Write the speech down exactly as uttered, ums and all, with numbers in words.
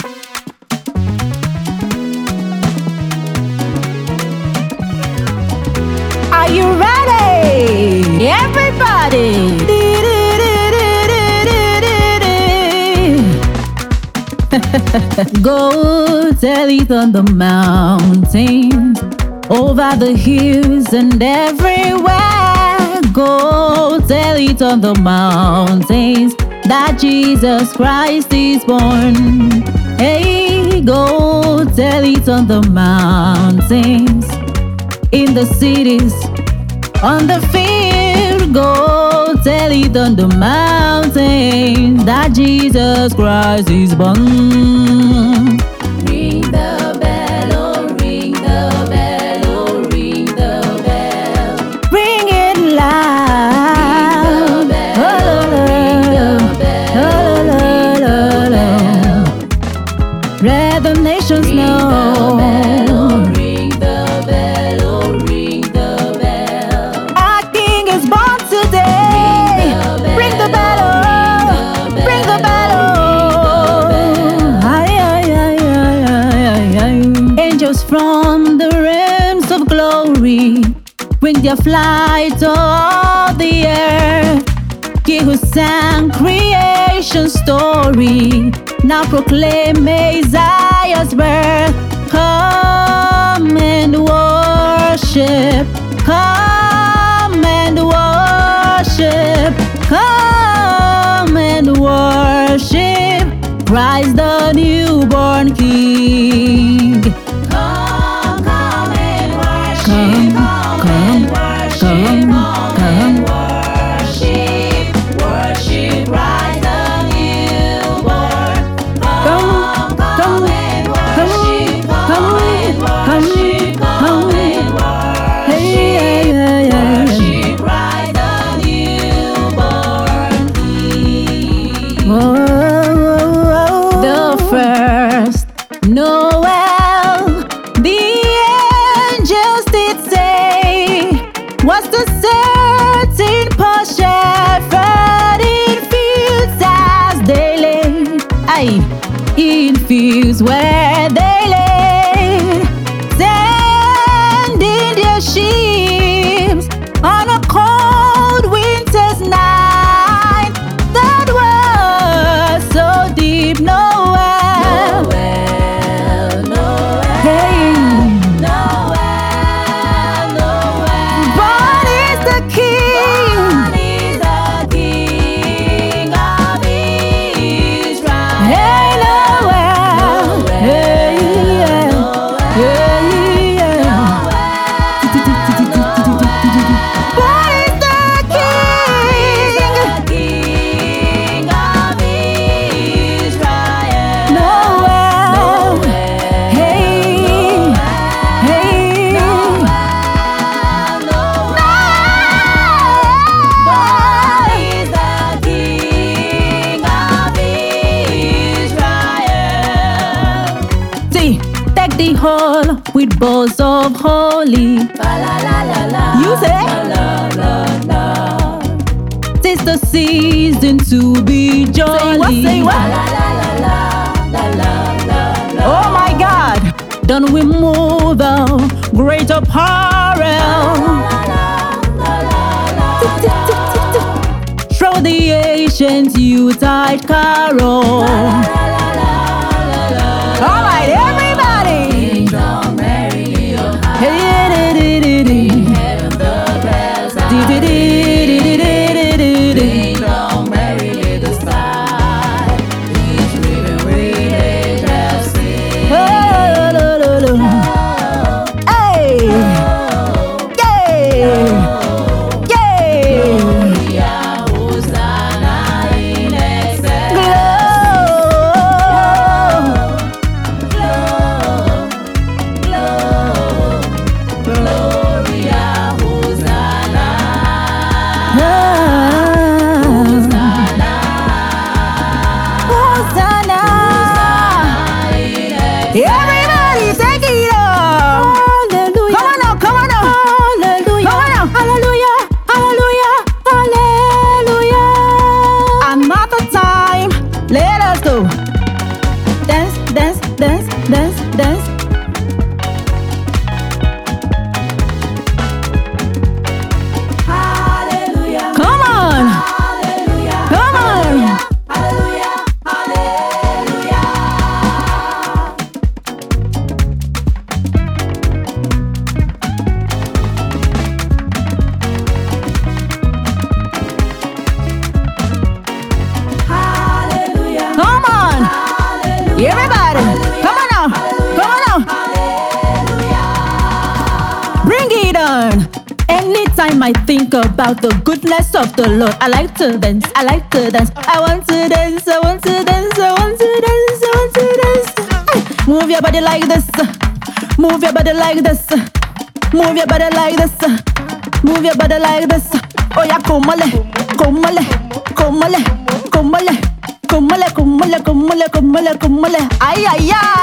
Are you ready? Everybody! Go tell it on the mountains, over the hills and everywhere. Go tell it on the mountains that Jesus Christ is born. Hey, go tell it on the mountains, in the cities, on the field. Go tell it on the mountains that Jesus Christ is born. Ring the bell, oh, ring the bell, oh, ring the bell. Ring it loud. Ring the bell, oh, ring the bell, oh, ring the bell. Let the nations ring know. The bell, oh, ring the bell, oh, ring the bell. Our King is born today. Ring the bell, oh, ring the bell, oh. Aye, aye, aye, aye, aye, aye. Angels from the realms of glory bring their flight o'er the earth. He who sang creation's story now proclaim Messiah's birth. Come and worship, come and worship, come and worship Christ the newborn King. Come, come and worship, come, come, come, come, worship, worship Christ the newborn. Come, come and worship, come and worship, come and worship, worship Christ the newborn King. The first Noel, the angels did say, was the certain poor shepherd in fields as they lay. Aye, in fields where they lay, sending their sheep on a cold winter's night. That was so deep, Noel. Noel, Noel, hey, Noel, Noel. Born is the King, born is the King of Israel. Hey, Noel, hey, yeah, hey, yeah. Born is the King, King of Israel. Noel, hey, hey, Noel, born is the King of Israel. See, take the whole with bowls of holy. You say, tis the season to be jolly. Say what? Say what? Oh my God! Don't we move the great apparel? Throw the ancient Yuletide carol. All right, everybody! Hey, di, di, di, di. Di, di, di, di, di, di, di, di. Oh, lo, lo, lo. Hey! Yeah! Yeah! Everybody take it up. Hallelujah. Come on now, come on now. Hallelujah. Come on now. Hallelujah. Hallelujah. Hallelujah. Another time. Let us go. Dance, dance, dance, dance, dance. Hallelujah. Come on. Hallelujah. Come on. Hallelujah. Hallelujah. Hallelujah. Come on. Hallelujah. Everybody. Come on now. Come on now. Hallelujah. Bring it on. Anytime I think about the goodness of the Lord, I like to dance, I like to dance. I want to dance, I want to dance, I want to dance, I want to dance. Ay, move your body like this. Move your body like this. Move your body like this. Move your body like this. Oh yeah, come on, come on, come on, come on, come on, come on, come on, come on, come on. Ay, ay, ay.